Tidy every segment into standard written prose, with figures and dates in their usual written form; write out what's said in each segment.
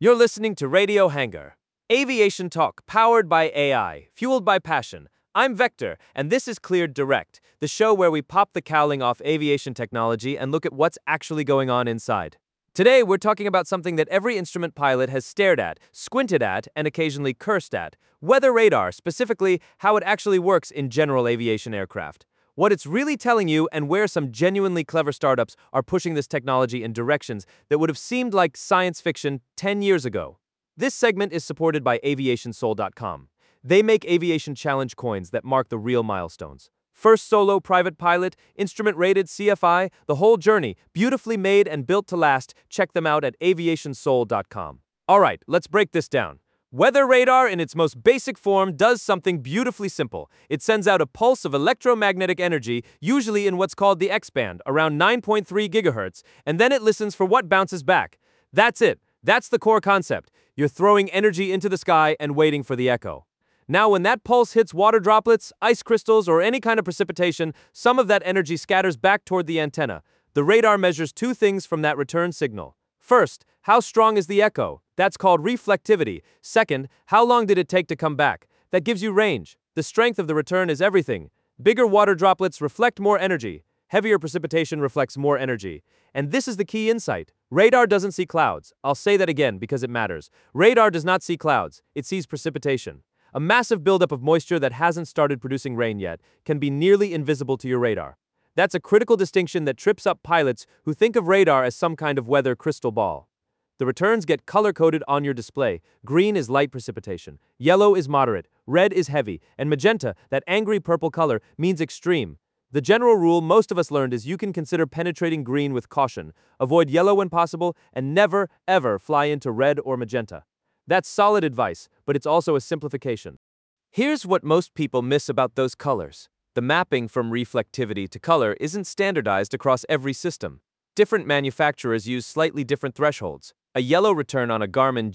You're listening to Radio Hangar, aviation talk powered by AI, fueled by passion. I'm Vector, and this is Cleared Direct, the show where we pop the cowling off aviation technology and look at what's actually going on inside. Today, we're talking about something that every instrument pilot has stared at, squinted at, and occasionally cursed at: weather radar, specifically how it actually works in general aviation aircraft, what it's really telling you, and where some genuinely clever startups are pushing this technology in directions that would have seemed like science fiction 10 years ago. This segment is supported by aviationsoul.com. They make aviation challenge coins that mark the real milestones. First solo private pilot, instrument rated CFI, the whole journey, beautifully made and built to last. Check them out at aviationsoul.com. Alright, let's break this down. Weather radar, in its most basic form, does something beautifully simple. It sends out a pulse of electromagnetic energy, usually in what's called the X-band, around 9.3 gigahertz, and then it listens for what bounces back. That's it. That's the core concept. You're throwing energy into the sky and waiting for the echo. Now, when that pulse hits water droplets, ice crystals, or any kind of precipitation, some of that energy scatters back toward the antenna. The radar measures two things from that return signal. First, how strong is the echo? That's called reflectivity. Second, how long did it take to come back? That gives you range. The strength of the return is everything. Bigger water droplets reflect more energy. Heavier precipitation reflects more energy. And this is the key insight. Radar doesn't see clouds. I'll say that again because it matters. Radar does not see clouds. It sees precipitation. A massive buildup of moisture that hasn't started producing rain yet can be nearly invisible to your radar. That's a critical distinction that trips up pilots who think of radar as some kind of weather crystal ball. The returns get color-coded on your display. Green is light precipitation, yellow is moderate, red is heavy, and magenta, that angry purple color, means extreme. The general rule most of us learned is you can consider penetrating green with caution, avoid yellow when possible, and never, ever fly into red or magenta. That's solid advice, but it's also a simplification. Here's what most people miss about those colors. The mapping from reflectivity to color isn't standardized across every system. Different manufacturers use slightly different thresholds. A yellow return on a Garmin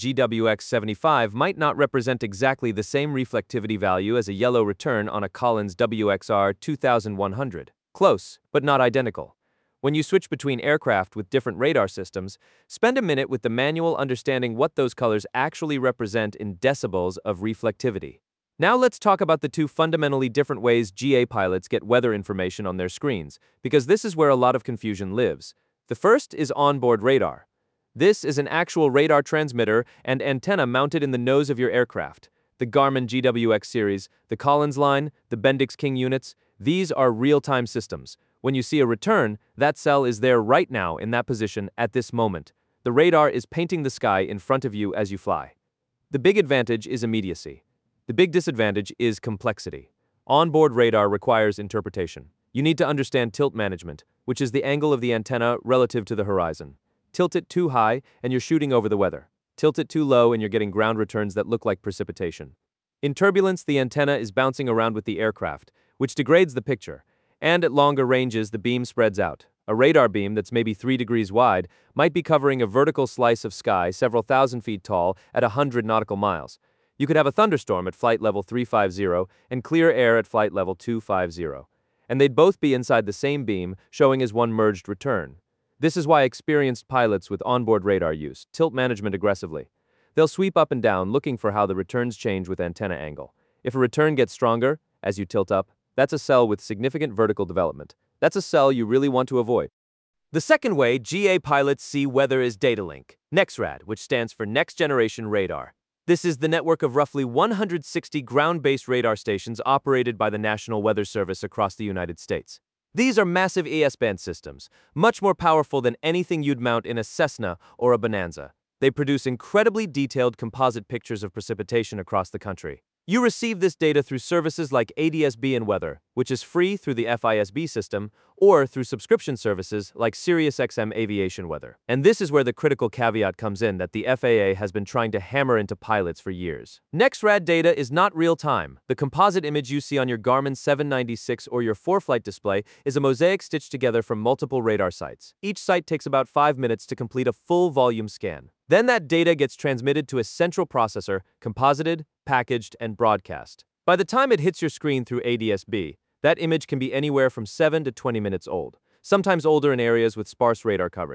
GWX75 might not represent exactly the same reflectivity value as a yellow return on a Collins WXR 2100. Close, but not identical. When you switch between aircraft with different radar systems, spend a minute with the manual understanding what those colors actually represent in decibels of reflectivity. Now let's talk about the two fundamentally different ways GA pilots get weather information on their screens, because this is where a lot of confusion lives. The first is onboard radar. This is an actual radar transmitter and antenna mounted in the nose of your aircraft. The Garmin GWX series, the Collins line, the Bendix King units, these are real-time systems. When you see a return, that cell is there right now in that position at this moment. The radar is painting the sky in front of you as you fly. The big advantage is immediacy. The big disadvantage is complexity. Onboard radar requires interpretation. You need to understand tilt management, which is the angle of the antenna relative to the horizon. Tilt it too high, and you're shooting over the weather. Tilt it too low, and you're getting ground returns that look like precipitation. In turbulence, the antenna is bouncing around with the aircraft, which degrades the picture. And at longer ranges, the beam spreads out. A radar beam that's maybe 3 degrees wide might be covering a vertical slice of sky several thousand feet tall at 100 nautical miles. You could have a thunderstorm at flight level 350 and clear air at flight level 250. And they'd both be inside the same beam, showing as one merged return. This is why experienced pilots with onboard radar use tilt management aggressively. They'll sweep up and down looking for how the returns change with antenna angle. If a return gets stronger as you tilt up, that's a cell with significant vertical development. That's a cell you really want to avoid. The second way GA pilots see weather is data link, NEXRAD, which stands for Next Generation Radar. This is the network of roughly 160 ground-based radar stations operated by the National Weather Service across the United States. These are massive ES-band systems, much more powerful than anything you'd mount in a Cessna or a Bonanza. They produce incredibly detailed composite pictures of precipitation across the country. You receive this data through services like ADS-B and Weather, which is free through the FISB system, or through subscription services like SiriusXM Aviation Weather. And this is where the critical caveat comes in that the FAA has been trying to hammer into pilots for years. NEXRAD data is not real-time. The composite image you see on your Garmin 796 or your ForeFlight display is a mosaic stitched together from multiple radar sites. Each site takes about 5 minutes to complete a full volume scan. Then that data gets transmitted to a central processor, composited, packaged, and broadcast. By the time it hits your screen through ADS-B, that image can be anywhere from 7 to 20 minutes old, sometimes older in areas with sparse radar coverage.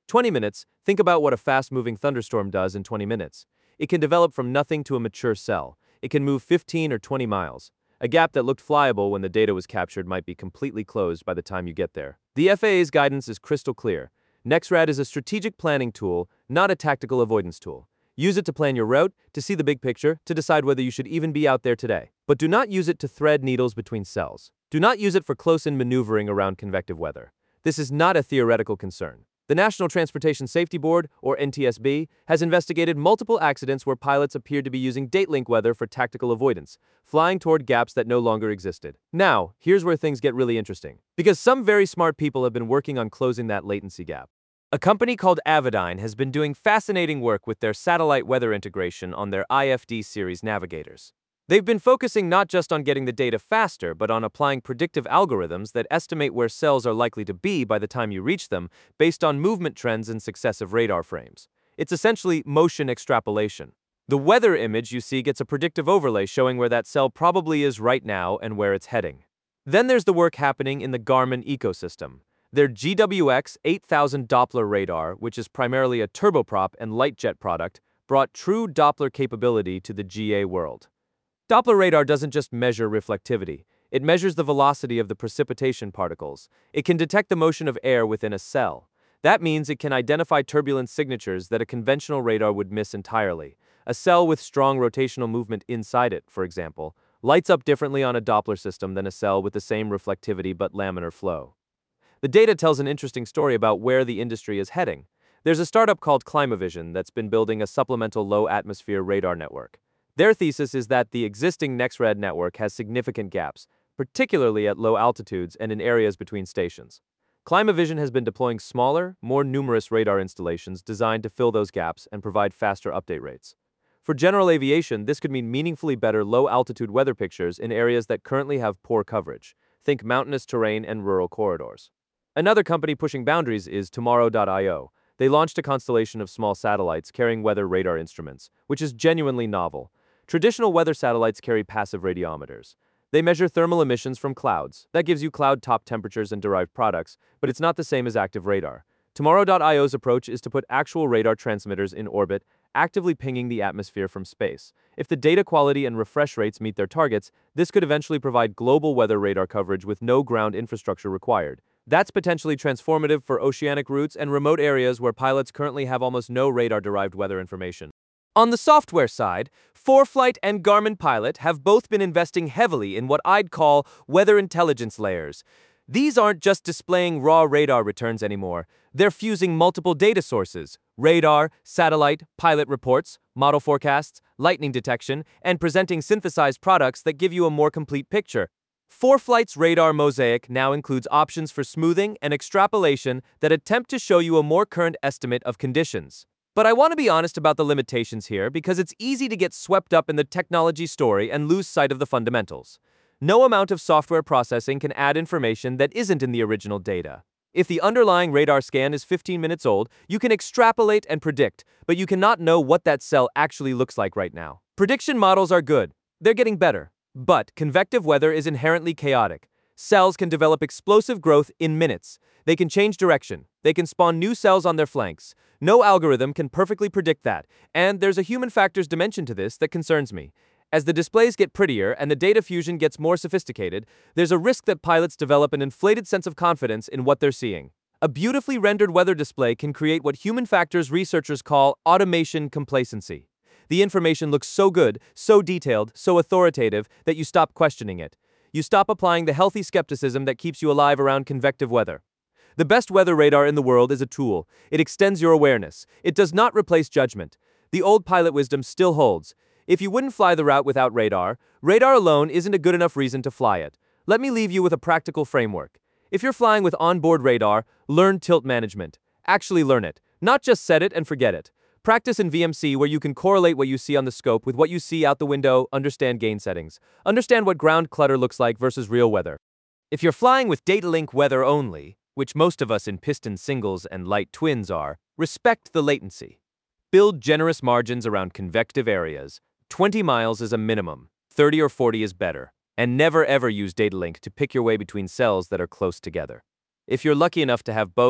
20 minutes, think about what a fast-moving thunderstorm does in 20 minutes. It can develop from nothing to a mature cell. It can move 15 or 20 miles. A gap that looked flyable when the data was captured might be completely closed by the time you get there. The FAA's guidance is crystal clear. NexRad is a strategic planning tool, not a tactical avoidance tool. Use it to plan your route, to see the big picture, to decide whether you should even be out there today. But do not use it to thread needles between cells. Do not use it for close-in maneuvering around convective weather. This is not a theoretical concern. The National Transportation Safety Board, or NTSB, has investigated multiple accidents where pilots appeared to be using datelink weather for tactical avoidance, flying toward gaps that no longer existed. Now, here's where things get really interesting, because some very smart people have been working on closing that latency gap. A company called Avidyne has been doing fascinating work with their satellite weather integration on their IFD series navigators. They've been focusing not just on getting the data faster, but on applying predictive algorithms that estimate where cells are likely to be by the time you reach them, based on movement trends in successive radar frames. It's essentially motion extrapolation. The weather image you see gets a predictive overlay showing where that cell probably is right now and where it's heading. Then there's the work happening in the Garmin ecosystem. Their GWX 8000 Doppler radar, which is primarily a turboprop and light jet product, brought true Doppler capability to the GA world. Doppler radar doesn't just measure reflectivity, it measures the velocity of the precipitation particles. It can detect the motion of air within a cell. That means it can identify turbulence signatures that a conventional radar would miss entirely. A cell with strong rotational movement inside it, for example, lights up differently on a Doppler system than a cell with the same reflectivity but laminar flow. The data tells an interesting story about where the industry is heading. There's a startup called Climavision that's been building a supplemental low-atmosphere radar network. Their thesis is that the existing NexRad network has significant gaps, particularly at low altitudes and in areas between stations. Climavision has been deploying smaller, more numerous radar installations designed to fill those gaps and provide faster update rates. For general aviation, this could mean meaningfully better low-altitude weather pictures in areas that currently have poor coverage. Think mountainous terrain and rural corridors. Another company pushing boundaries is Tomorrow.io. They launched a constellation of small satellites carrying weather radar instruments, which is genuinely novel. Traditional weather satellites carry passive radiometers. They measure thermal emissions from clouds. That gives you cloud top temperatures and derived products, but it's not the same as active radar. Tomorrow.io's approach is to put actual radar transmitters in orbit, actively pinging the atmosphere from space. If the data quality and refresh rates meet their targets, this could eventually provide global weather radar coverage with no ground infrastructure required. That's potentially transformative for oceanic routes and remote areas where pilots currently have almost no radar-derived weather information. On the software side, ForeFlight and Garmin Pilot have both been investing heavily in what I'd call weather intelligence layers. These aren't just displaying raw radar returns anymore. They're fusing multiple data sources: radar, satellite, pilot reports, model forecasts, lightning detection, and presenting synthesized products that give you a more complete picture. ForeFlight's Radar Mosaic now includes options for smoothing and extrapolation that attempt to show you a more current estimate of conditions. But I want to be honest about the limitations here because it's easy to get swept up in the technology story and lose sight of the fundamentals. No amount of software processing can add information that isn't in the original data. If the underlying radar scan is 15 minutes old, you can extrapolate and predict, but you cannot know what that cell actually looks like right now. Prediction models are good. They're getting better. But convective weather is inherently chaotic. Cells can develop explosive growth in minutes. They can change direction. They can spawn new cells on their flanks. No algorithm can perfectly predict that, and there's a human factors dimension to this that concerns me. As the displays get prettier and the data fusion gets more sophisticated, there's a risk that pilots develop an inflated sense of confidence in what they're seeing. A beautifully rendered weather display can create what human factors researchers call automation complacency. The information looks so good, so detailed, so authoritative that you stop questioning it. You stop applying the healthy skepticism that keeps you alive around convective weather. The best weather radar in the world is a tool. It extends your awareness. It does not replace judgment. The old pilot wisdom still holds. If you wouldn't fly the route without radar, radar alone isn't a good enough reason to fly it. Let me leave you with a practical framework. If you're flying with onboard radar, learn tilt management. Actually learn it, not just set it and forget it. Practice in VMC where you can correlate what you see on the scope with what you see out the window, understand gain settings. Understand what ground clutter looks like versus real weather. If you're flying with data link weather only, which most of us in piston singles and light twins are, respect the latency. Build generous margins around convective areas. 20 miles is a minimum, 30 or 40 is better, and never ever use data link to pick your way between cells that are close together. If you're lucky enough to have both,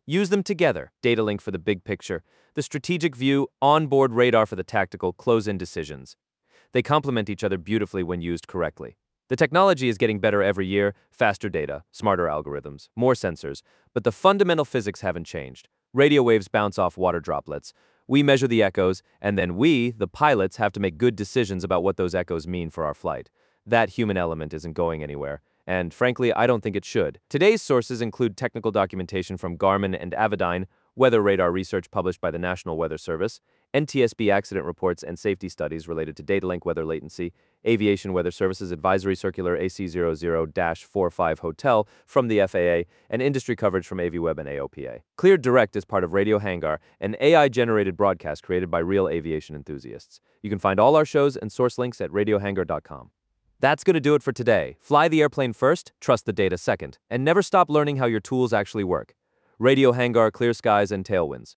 Use them together. Data link for the big picture, the strategic view, onboard radar for the tactical, close-in decisions. They complement each other beautifully when used correctly. The technology is getting better every year, faster data, smarter algorithms, more sensors, but the fundamental physics haven't changed. Radio waves bounce off water droplets. We measure the echoes, and then we, the pilots, have to make good decisions about what those echoes mean for our flight. That human element isn't going anywhere, and frankly, I don't think it should. Today's sources include technical documentation from Garmin and Avidyne, weather radar research published by the National Weather Service, NTSB accident reports and safety studies related to data link weather latency, Aviation Weather Services Advisory Circular AC00-45 Hotel from the FAA, and industry coverage from AVWeb and AOPA. Cleared Direct is part of Radio Hangar, an AI-generated broadcast created by real aviation enthusiasts. You can find all our shows and source links at radiohangar.com. That's going to do it for today. Fly the airplane first, trust the data second, and never stop learning how your tools actually work. Radio Hangar, clear skies, and tailwinds.